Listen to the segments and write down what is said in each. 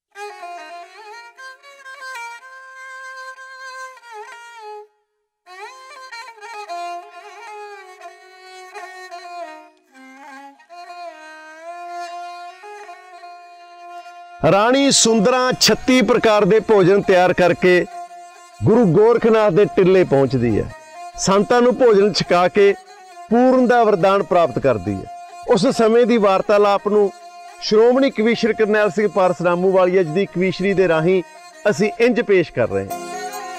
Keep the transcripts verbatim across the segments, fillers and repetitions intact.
ਰਾਣੀ ਸੁੰਦਰਾਂ ਛੱਤੀ ਪ੍ਰਕਾਰ ਦੇ ਭੋਜਨ ਤਿਆਰ ਕਰਕੇ ਗੁਰੂ ਗੋਰਖਨਾਥ ਦੇ ਟਿੱਲੇ ਪਹੁੰਚਦੀ ਹੈ। ਸੰਤਾਂ ਨੂੰ ਭੋਜਨ ਛਕਾ ਕੇ ਪੂਰਨ ਦਾ ਵਰਦਾਨ ਪ੍ਰਾਪਤ ਕਰਦੀ ਹੈ। ਉਸ ਸਮੇਂ ਦੀ ਵਾਰਤਾਲਾਪ ਨੂੰ ਸ਼੍ਰੋਮਣੀ ਕਵੀਸ਼ਰ ਕਰਨੈਲ ਸਿੰਘ ਪਾਰਸ ਰਾਮੂਵਾਲੀਆ ਜੀ ਦੀ ਕਵੀਸ਼ਰੀ ਦੇ ਰਾਹੀਂ ਅਸੀਂ ਇੰਜ ਪੇਸ਼ ਕਰ ਰਹੇ ਹਾਂ।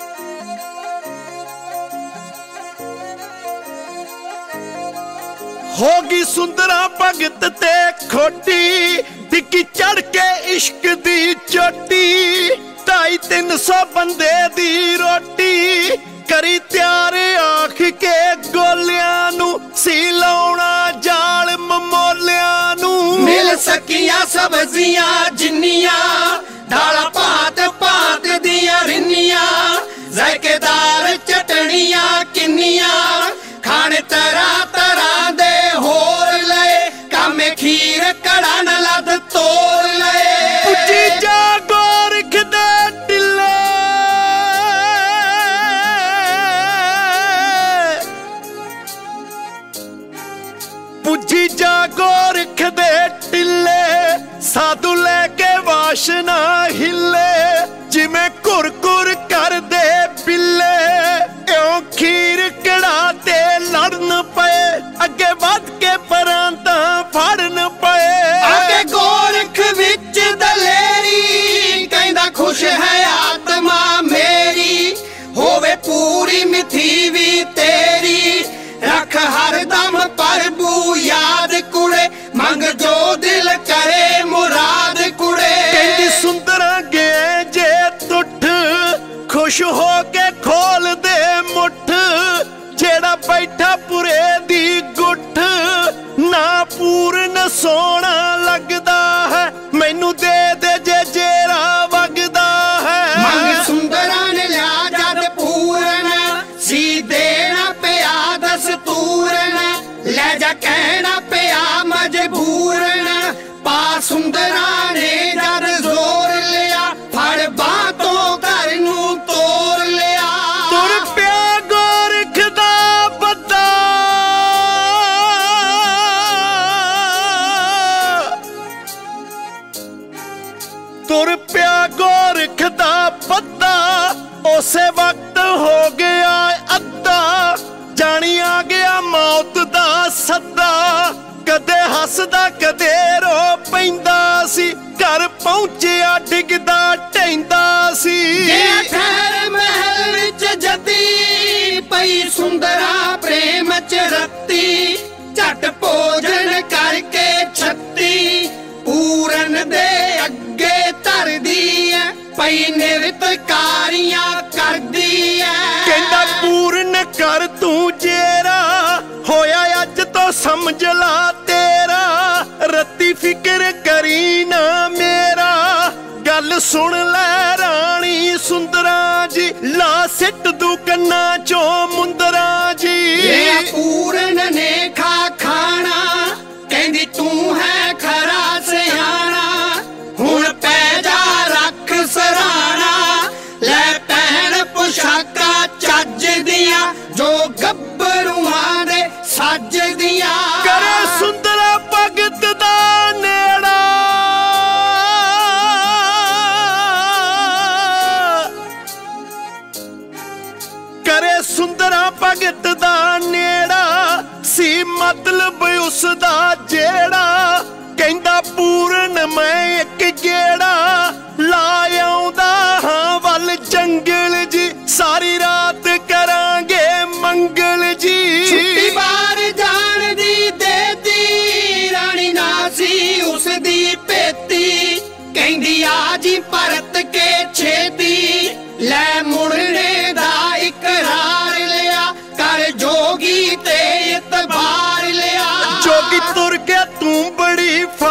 ਹੋਗੀ ਸੁੰਦਰਾਂ ਭਗਤ ਤੇ ਖੋਟੀ, ਟਿੱਕੀ ਚੜ ਕੇ ਇਸ਼ਕ ਦੀ ਚੋਟੀ, ਢਾਈ ਤਿੰਨ ਸੌ ਬੰਦੇ ਦੀ ਰੋਟੀ ਕਰੀ ਤਿਆਰ ਆਖ ਕੇ ਗੋਲਿਆਂ ਨੂੰ, ਸੀ ਲਾਉਣਾ ਜਾਲ ਮਮੋਲਿਆਂ ਨੂੰ। ਮਿਲ ਸਕੀਆਂ ਸਬਜ਼ੀਆਂ ਜਿੰਨੀਆਂ, ਦਾਲਾਂ ਭਾਂਤ ਭਾਂਤ ਦੀਆਂ ਰਿੰਨੀਆਂ, ਜ਼ਾਇਕੇਦਾਰ ਚਟਣੀਆਂ ਕਿੰਨੀਆਂ, ਖਾਣੇ ਤਰ੍ਹਾਂ ਤਰ੍ਹਾਂ ਦੇ ਹੋਰ ਲਏ, ਕਾਮੇ ਖੀਰ ਕੜਾਂ ਲੱਦ ਤੋੜ ਲਏ। ਪੁੱਜੀ ਜਾ ਗੋਰਖ ਦੇ ਟਿੱਲੇ, ਪੁੱਜੀ ਜਾ ਗੋਰਖ ਦੇ ਟਿੱਲੇ, ਸਾਧੂ ਲੈ ਕੇ ਵਾਸ਼ਨਾ ਹਿੱਲੇ, ਜਿਵੇਂ ਘੁਰ ਘੁਰ ਕਰਦੇ ਬਿੱਲੇ, ਇਉਂ ਖੀਰ ਕੜਾ ਤੇ ਲੜਨ ਪਏ, ਅੱਗੇ ਵੱਧ ਕੇ ਪਰਾਂ ਤਾਂ ਫੜਨ ਪਏ। ਅੱਗੇ ਗੋਰਖ ਵਿੱਚ ਦਲੇਰੀ, ਕਹਿੰਦਾ ਖੁਸ਼ ਹੈ ਆਤਮਾ ਮੇਰੀ, ਹੋਵੇ ਪੂਰੀ ਮਿੱਥੀ ਵੀ ਤੇਰੀ, ਰੱਖ ਹਰਦਮ ਪ੍ਰਭੂ ਯਾਦ ਕੁੜੇ, ਮੰਗ ਜੋ ਦਿਲ ਕਰੇ ਮੁਰਾਦ ਕੁੜੇ। ਕਹਿੰਦੀ ਸੁੰਦਰਾਂ ਗੇ ਜੇ ਤੁੱਠ, ਖੁਸ਼ ਹੋ ਕੇ ਖੋਲ ਦੇ ਮੁੱਠ, ਜਿਹੜਾ ਬੈਠਾ ਪੁਰੇ ਦੀ ਗੁੱਠ, ਨਾ ਪੂਰਨ ਸੋਹਣਾ ਲੱਗਦਾ ਹੈ, ਮੈਨੂੰ ਦੇ ਦੇ ਜੇ ਜੇਰਾ ਵਗਦਾ ਹੈ। ਮੰਗ ਸੁੰਦਰਾਂ ਨੇ ਲਿਆ ਜਦ ਪੂਰਨ, ਸੀ ਦੇਣਾ ਪਿਆ ਦਸਤੂਰਨ, ਲੈ ਜਾ ਕਹਿਣਾ ਪਿਆ ਮਜਬੂਰਨ, ਪਾ ਸੁੰਦਰਾਂ ਨੇ ਜਦ ਜ਼ੋਰ ਲਿਆ, ਫੜ ਬਾਂਹ ਤੋਂ ਘਰ ਨੂੰ ਤੋੜ ਲਿਆ। ਤੁਰ ਪਿਆ ਗੋਰਖ ਦਾ ਬੱਦਾ, ਤੁਰ ਪਿਆ ਗੋਰਖ ਦਾ ਬੱਦਾ, ਉਸੇ ਵਕਤ ਹੋ ਗਿਆ ਅੱਧਾ, ਜਾਣੀ ਆ ਗਿਆ ਮੌਤ ਦਾ ਸੱਦਾ, ਕਦੇ ਹੱਸਦਾ ਕਦੇ ਰੋ ਪੈਂਦਾ ਸੀ, ਘਰ ਪਹੁੰਚਿਆ ਡਿੱਗਦਾ ਢਹਿੰਦਾ ਸੀ। ਠਹਿਰ ਮਹਿਲ ਵਿੱਚ ਜਦੀ, ਪਈ ਸੁੰਦਰਾਂ ਪ੍ਰੇਮ ਚ ਰੱਤੀ, ਝਟ ਭੋਜਨ ਕਰਕੇ ਛੱਤੀ, ਪੂਰਨ ਦੇ ਅੱਗੇ ਧਰਦੀ ਐ, ਪਈ ਨਿਰਤਕਾਰੀਆਂ ਕਰਦੀ ਐ। ਕਹਿੰਦਾ ਪੂਰਨ ਕਰ ਤੂੰ ਜੇਰਾ, ਹੋਇਆ ਅੱਜ ਤੋਂ ਸਮਝ ਲਾ ਤੇਰਾ, ਰੱਤੀ ਫਿਕਰ ਕਰੀ ਨਾ ਮੇਰਾ, ਗੱਲ ਸੁਣ ਲੈ ਰਾਣੀ ਸੁੰਦਰਾਂ ਜੀ, ਲਾ ਸਿੱਟ ਦੂ ਕੰਨਾਂ ਚੋਂ ਮੁੰਦਰਾਂ ਜੀ। ਇਹ ਪੂਰਨ ਨੇ ਖਾ ਖਾਣਾ, ਕਹਿੰਦੀ ਤੂੰ ਹੈ ਖਰਾ ਸਿਆਣਾ, ਹੁਣ ਪੈ ਜਾ ਰੱਖ ਸਰਾਣਾ, ਲੈ ਪਹਿਣ ਪੁਸ਼ਾਕਾਂ ਚੱਜ ਦੀਆਂ, ਜੋ ਗੱਭਰੂਆਂ ਦੇ ਸੱਜ ਦੀਆਂ। ਕਰੇ ਸੁੰਦਰਾ ਭਗਤ ਦਾ ਨੇੜਾ, ਕਰੇ ਸੁੰਦਰਾ ਭਗਤ ਦਾ ਨੇੜਾ, ਸੀ ਮਤਲਬ ਉਸ ਦਾ ਜਿਹੜਾ, ਕਹਿੰਦਾ ਪੂਰਨ ਮੈਂ ਇੱਕ ਗੇੜਾ, ਲਾ ਆਉਂਦਾ ਹਾਂ ਵੱਲ ਜੰਗਲ ਜੀ, ਸਾਰੀ ਰਾਤ ਕਰਾਂਗੇ ਮੰਗਲ ਜੀ। ਛੁੱਟੀ ਬਾਹਰ ਜਾਣ ਦੀ ਦੇਤੀ, ਰਾਣੀ ਨਾ ਸੀ ਉਸ ਦੀ ਭੇਤੀ, ਕਹਿੰਦੀ ਆ ਜੀ ਪਰਤ ਕੇ ਛੇਤੀ, ਲੈ ਮੁੜਨੇ ਦਾ ਇਕਰਾਰ ਲਿਆ, ਕਰ ਜੋਗੀ ਤੇ ਇਤਬਾਰ ਲਿਆ। ਜੋਗੀ ਤੁਰ ਗਿਆ ਤੂੰ ਬੜੀ